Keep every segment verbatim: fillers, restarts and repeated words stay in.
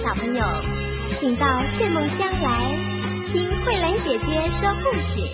小朋友，请到睡梦乡来听慧兰姐姐说故事。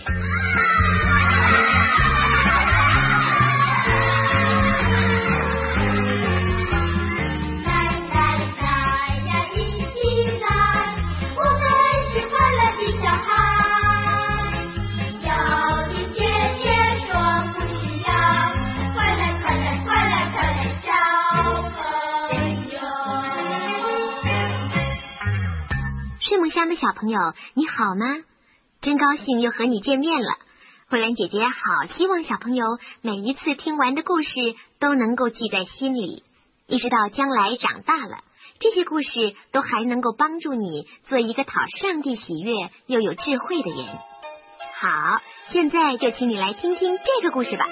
乡的小朋友你好吗？真高兴又和你见面了。慧兰姐姐好希望小朋友每一次听完的故事都能够记在心里，一直到将来长大了，这些故事都还能够帮助你做一个讨上帝喜悦又有智慧的人。好，现在就请你来听听这个故事吧。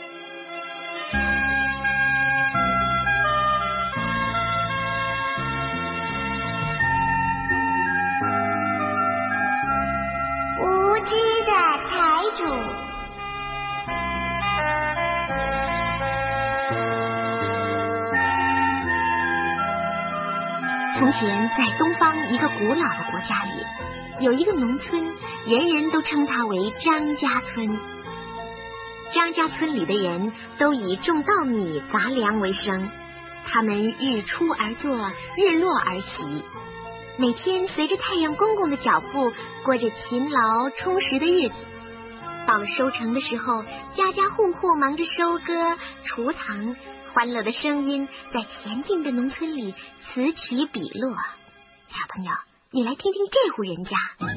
从前在东方一个古老的国家里，有一个农村，人人都称它为张家村。张家村里的人都以种稻米杂粮为生，他们日出而作，日落而息，每天随着太阳公公的脚步过着勤劳充实的日子。到了收成的时候，家家户户忙着收割储藏，欢乐的声音在恬静的农村里此起彼落。小朋友，你来听听这户人家。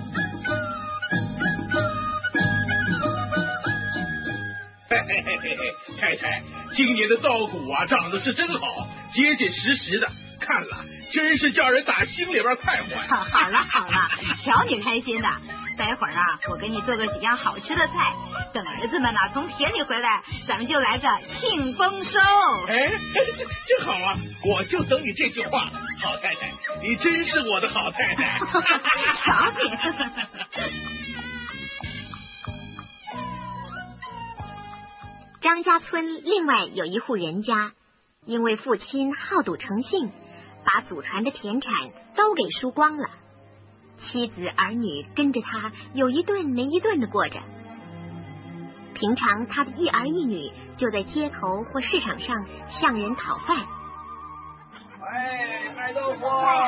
嘿嘿嘿嘿嘿，太太，今年的稻谷啊长得是真好，结结实实的，看了真是叫人打心里边快活。 好好了好了，瞧你开心的。待会儿啊，我给你做个几样好吃的菜，等儿子们呢、啊、从田里回来，咱们就来个庆丰收。 哎，真好啊！我就等你这句话，好太太，你真是我的好太太。 瞧你！ 张家村另外有一户人家，因为父亲好赌成性，把祖传的田产都给输光了。妻子儿女跟着他有一顿没一顿的过着。平常他的一儿一女就在街头或市场上向人讨饭。 哎，卖豆腐！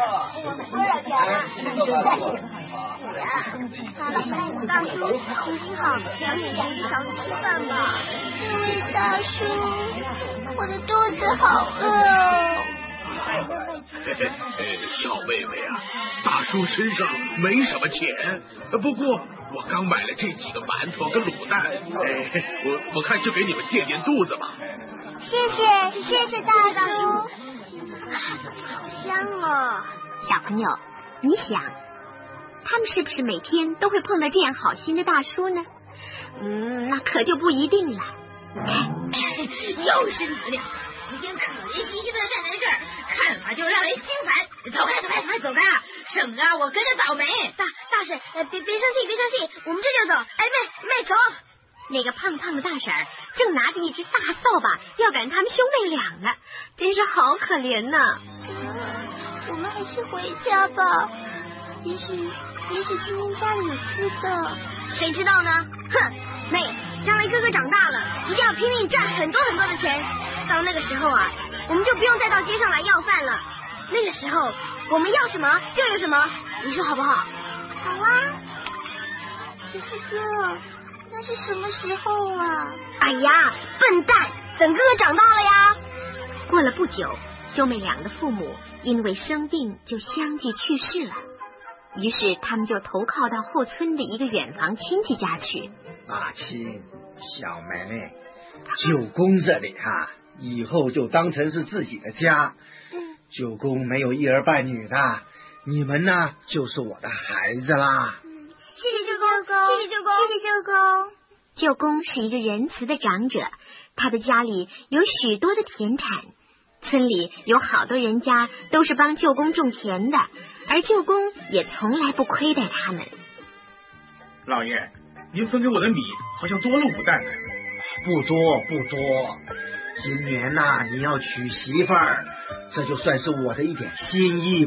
大叔，心情好，两眼睛少吃饭吧。这位大叔，我的肚子好饿哦。 嘿嘿嘿，小妹妹啊，大叔身上没什么钱，不过我刚买了这几个馒头跟卤蛋，哎，我我看就给你们垫垫肚子吧。 谢谢谢谢大叔，好香哦。 小朋友，你想，他们是不是每天都会碰到这样好心的大叔呢？嗯，那可就不一定了。 又是你俩，一天可怜兮兮的站在这儿，看法就让人心烦。走开走开快走开啊，省得我跟着倒霉。 大大婶，呃，别别生气别生气，我们这就走。哎，妹妹走。 那个胖胖的大婶正拿着一只大扫把要赶他们兄妹俩呢，真是好可怜呐。 我们还是回家吧，也许也许今天家里有吃的。 谁知道呢？哼，妹，将来哥哥长大了，一定要拼命赚很多很多的钱。到那个时候啊，我们就不用再到街上来要饭了。那个时候，我们要什么就有什么，你说好不好？ 好啊。可是哥，那是什么时候啊？ 哎呀，笨蛋，等哥哥长大了呀。过了不久，兄妹俩的父母因为生病就相继去世了。于是他们就投靠到后村的一个远房亲戚家去。 阿亲，小梅，舅公这里啊，以后就当成是自己的家。 嗯， 舅公没有一儿半女的，你们呢就是我的孩子啦。 嗯，谢谢舅公，谢谢舅公，谢谢舅公。 舅公是一个仁慈的长者，他的家里有许多的田产，村里有好多人家都是帮舅公种田的，而舅公也从来不亏待他们。 老爷，您分给我的米好像多了五担呢。 不多不多，今年呐、啊、你要娶媳妇儿，这就算是我的一点心意吧。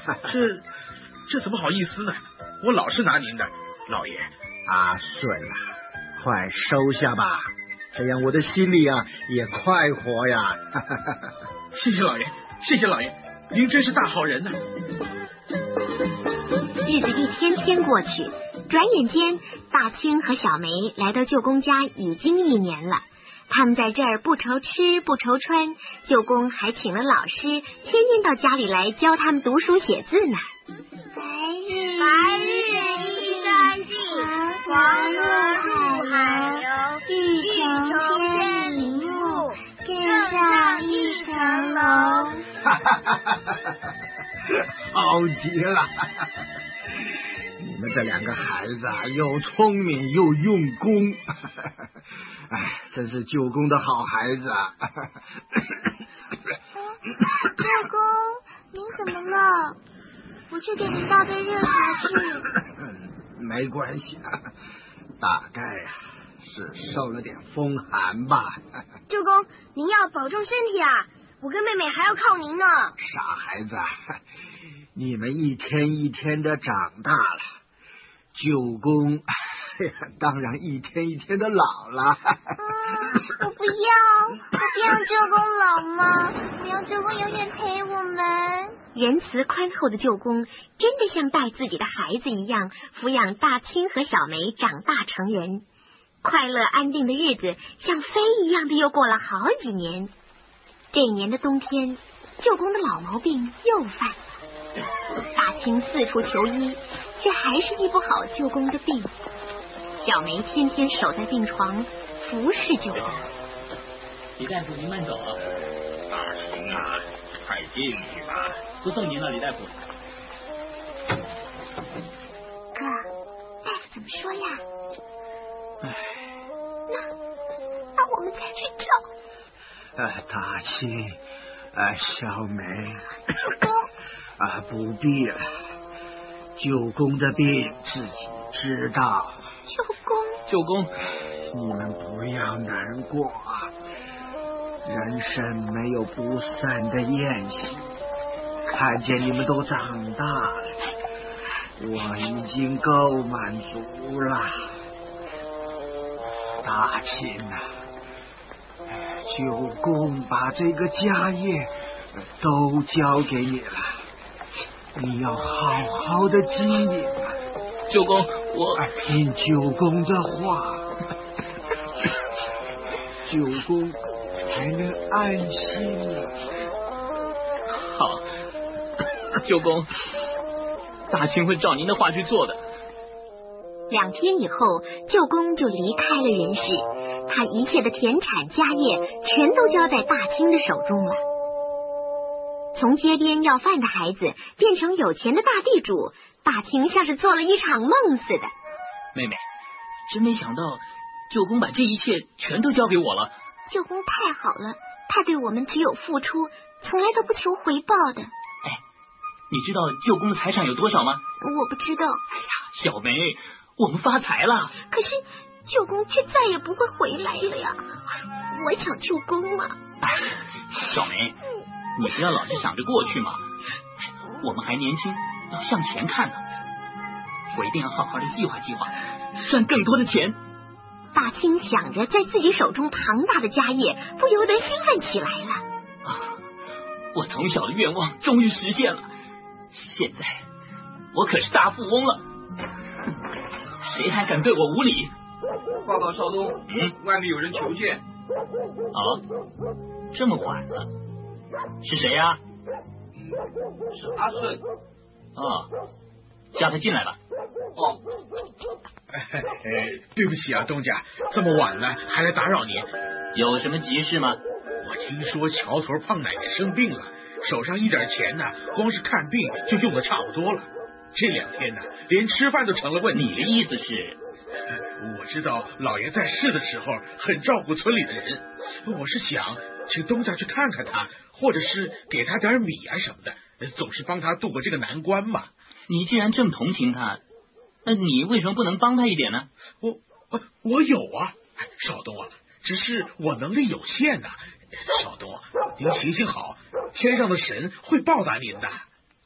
这这怎么好意思呢？我老是拿您的，老爷。 阿顺啊，快收下吧，这样我的心里啊也快活呀。 谢谢老爷，谢谢老爷，您真是大好人呐。 日子一天天过去，转眼间大清和小梅来到舅公家已经一年了。他们在这儿不愁吃不愁穿，舅公还请了老师，天天到家里来教他们读书写字呢。 白日白日依山尽，黄河入海流。欲穷千里目，更上一层楼。 好极了！你们这两个孩子啊，又聪明又用功，哎，真是舅公的好孩子啊！ 舅公，您怎么了？我去给您倒杯热茶去。 没关系，大概啊是受了点风寒吧。 舅公，您要保重身体啊！我跟妹妹还要靠您呢。 傻孩子，你们一天一天的长大了，舅公当然一天一天的老了。 嗯，我不要，我不要舅公老吗？我要舅公永远陪我们。 仁慈宽厚的舅公真的像带自己的孩子一样抚养大清和小梅长大成人，快乐安定的日子像飞一样的又过了好几年。这一年的冬天，舅公的老毛病又犯了。大清四处求医，却还是医不好舅公的病。小梅天天守在病床服侍舅公。 李大夫，您慢走啊！ 大清啊，快进去吧。 不送您了，李大夫。 哥，大夫怎么说呀？ 唉， 那那我们再去找。 呃，大清，呃，小梅， 舅公， 啊，不必了，舅公的病自己知道。 舅公， 舅公， 你们不要难过啊，人生没有不散的宴席，看见你们都长大了，我已经够满足了。大清啊，舅公把这个家业都交给你了，你要好好的经营。 舅公，我听舅公的话，舅公才能安心。 好，舅公，大清会照您的话去做的。 两天以后，舅公就离开了人世，他一切的田产家业全都交在大清的手中了。从街边要饭的孩子变成有钱的大地主，大清像是做了一场梦似的。 妹妹，真没想到舅公把这一切全都交给我了。 舅公太好了，他对我们只有付出，从来都不求回报的。 哎，你知道舅公的财产有多少吗？ 我不知道。 哎呀，小梅，我们发财了。 可是舅公却再也不会回来了呀！我想舅公嘛。 小梅，你不要老是想着过去嘛，我们还年轻，要向前看呢。我一定要好好的计划计划，赚更多的钱。 大清想着在自己手中庞大的家业，不由得兴奋起来了。 啊，我从小的愿望终于实现了，现在我可是大富翁了，谁还敢对我无礼？ 报告少东，嗯，外面有人求见。 哦，这么晚了，是谁呀、啊？ 是阿顺。 哦，叫他进来吧。 哦。 哎，对不起啊，东家，这么晚了还来打扰您， 有什么急事吗？ 我听说桥头胖奶奶生病了，手上一点钱呢，光是看病就用的差不多了。这两天呢，连吃饭都成了问题。 你的意思是？ 我知道老爷在世的时候很照顾村里的人，我是想请东家去看看他，或者是给他点米啊什么的，总是帮他度过这个难关嘛。 你既然这么同情他，那你为什么不能帮他一点呢？ 我我我有啊，少东啊，只是我能力有限呐、啊。少东，您行行好，天上的神会报答您的。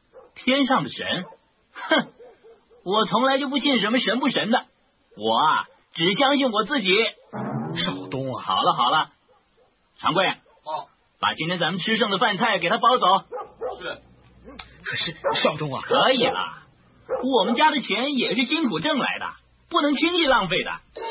天上的神？哼，我从来就不信什么神不神的，我啊只相信我自己。 少东啊， 好了好了，长贵， 哦， 把今天咱们吃剩的饭菜给他包走。 是。 可是少东啊， 可以了，我们家的钱也是辛苦挣来的，不能轻易浪费的。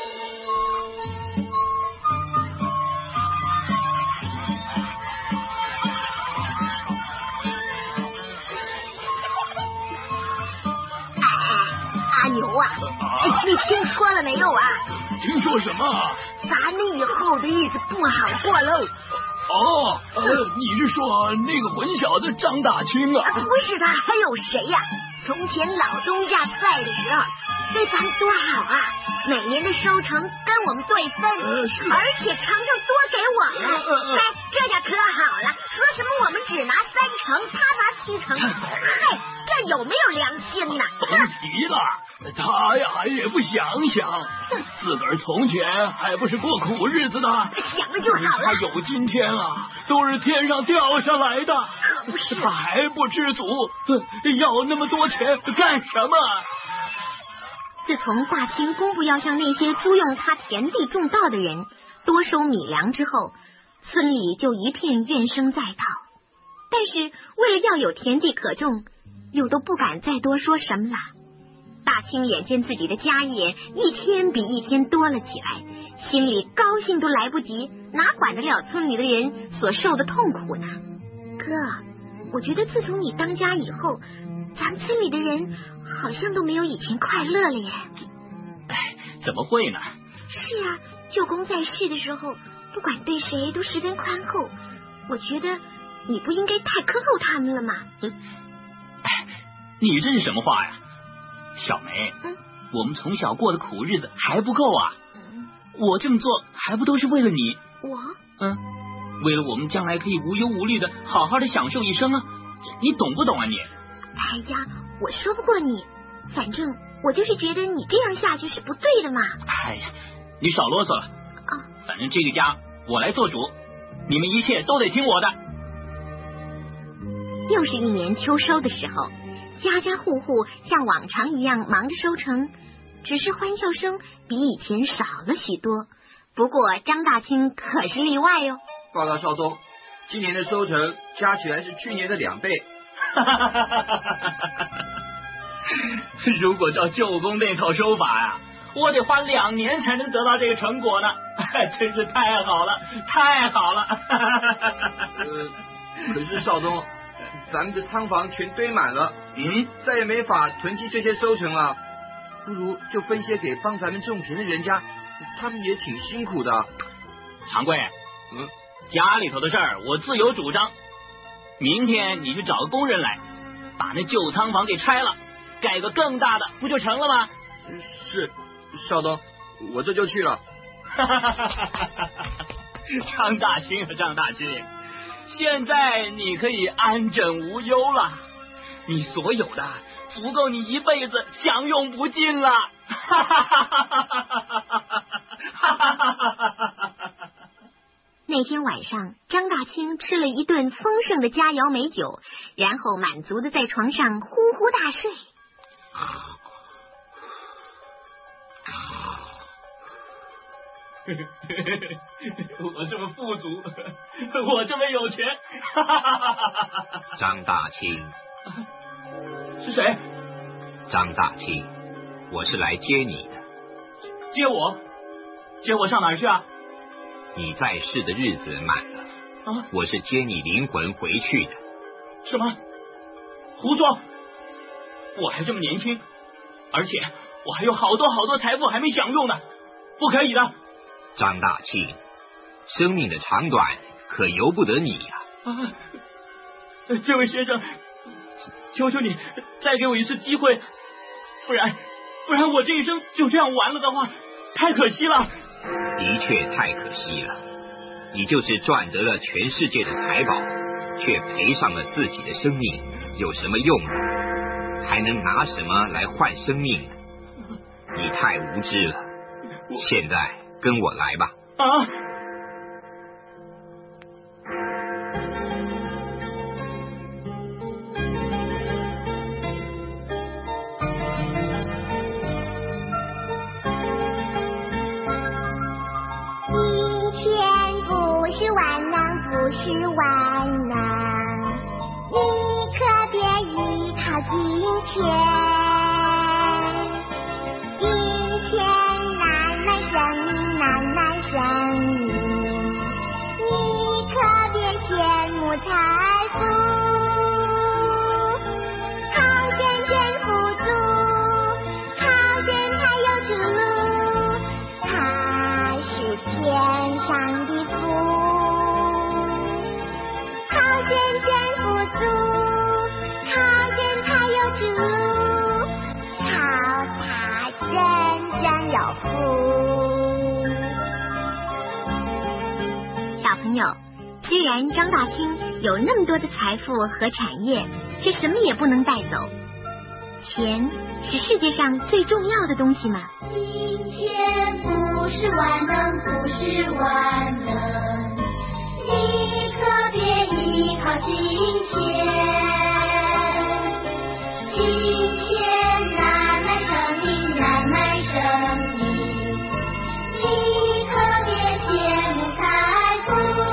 阿牛啊，你听说了没有啊？ 听说什么？ 咱们以后的日子不好过喽。 哦，呃，你是说那个混小子张大清啊？ 不是他，还有谁呀、啊？从前老东家在的时候，对咱多好啊！每年的收成跟我们对分， 呃、 而且常常多给我们。哎、呃呃，这下可好了，说什么我们只拿三成，他拿七成。嗨，这有没有良心呢？ 甭提了。他呀也不想想，自个儿从前还不是过苦日子的， 想了就好了。 他有今天啊，都是天上掉下来的。 可不是， 他还不知足，要那么多钱干什么？ 自从大清公布要向那些租用他田地种稻的人多收米粮之后，村里就一片怨声载道。但是为了要有田地可种，又都不敢再多说什么了。大清眼见自己的家业一天比一天多了起来，心里高兴都来不及，哪管得了村里的人所受的痛苦呢？哥，我觉得自从你当家以后，咱们村里的人好像都没有以前快乐了耶。 哎，怎么会呢？ 是啊，舅公在世的时候，不管对谁都十分宽厚，我觉得你不应该太苛扣他们了嘛。 嗯，哎，你这是什么话呀？小梅， 嗯， 我们从小过的苦日子还不够啊！嗯，我这么做还不都是为了你？ 我， 嗯，为了我们将来可以无忧无虑的好好的享受一生啊！你懂不懂啊你？ 哎呀，我说不过你，反正我就是觉得你这样下去是不对的嘛。 哎呀，你少啰嗦了啊！ 反正这个家我来做主，你们一切都得听我的。 又是一年秋收的时候。家家户户像往常一样忙着收成，只是欢笑声比以前少了许多。不过张大清可是例外哟。 报告少东，今年的收成加起来是去年的两倍。 如果照舅公那套收法呀、啊，我得花两年才能得到这个成果呢。真是太好了，太好了。 呃，可是少东，咱们的仓房全堆满了， 嗯， 再也没法囤积这些收成了。不如就分些给帮咱们种田的人家，他们也挺辛苦的。 常贵， 嗯， 家里头的事儿我自有主张。明天你去找个工人来，把那旧仓房给拆了，盖个更大的，不就成了吗？ 是，少东，我这就去了。 张大清啊，张大清，现在你可以安枕无忧了，你所有的足够你一辈子享用不尽了。 那天晚上，张大清吃了一顿丰盛的佳肴美酒，然后满足的在床上呼呼大睡。 我这么富足，我这么有钱。 张大清， 是谁？ 张大清，我是来接你的。 接我？接我上哪儿去啊？ 你在世的日子满了， 啊， 我是接你灵魂回去的。 什么？胡说！我还这么年轻，而且我还有好多好多财富还没享用呢，不可以的。 张大庆，生命的长短可由不得你呀、 啊！啊，这位先生，求求你再给我一次机会，不然不然我这一生就这样完了的话，太可惜了。 的确太可惜了，你就是赚得了全世界的财宝，却赔上了自己的生命，有什么用呢？还能拿什么来换生命呢？你太无知了。现在跟我来吧。 啊！ 是万能，你可别依靠金钱，金钱难买生命，难买生命，你可别羡慕财富。 虽然张大清有那么多的财富和产业，却什么也不能带走。钱是世界上最重要的东西吗？ 金钱不是万能，不是万能，你可别依靠金钱，金钱难买生命，难买生命，你可别羡慕财富。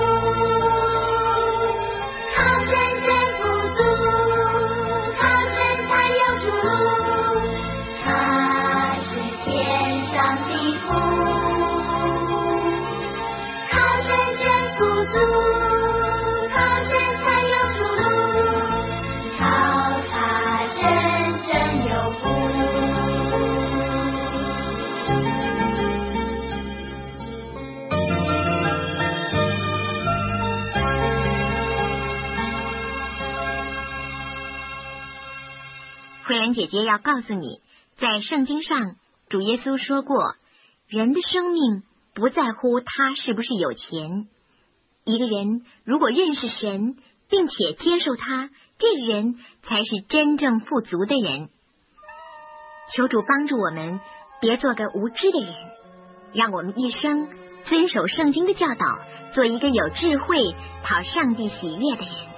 慧兰姐姐要告诉你，在圣经上，主耶稣说过，人的生命不在乎他是不是有钱。一个人如果认识神，并且接受他，这个人才是真正富足的人。求主帮助我们，别做个无知的人，让我们一生遵守圣经的教导，做一个有智慧、讨上帝喜悦的人。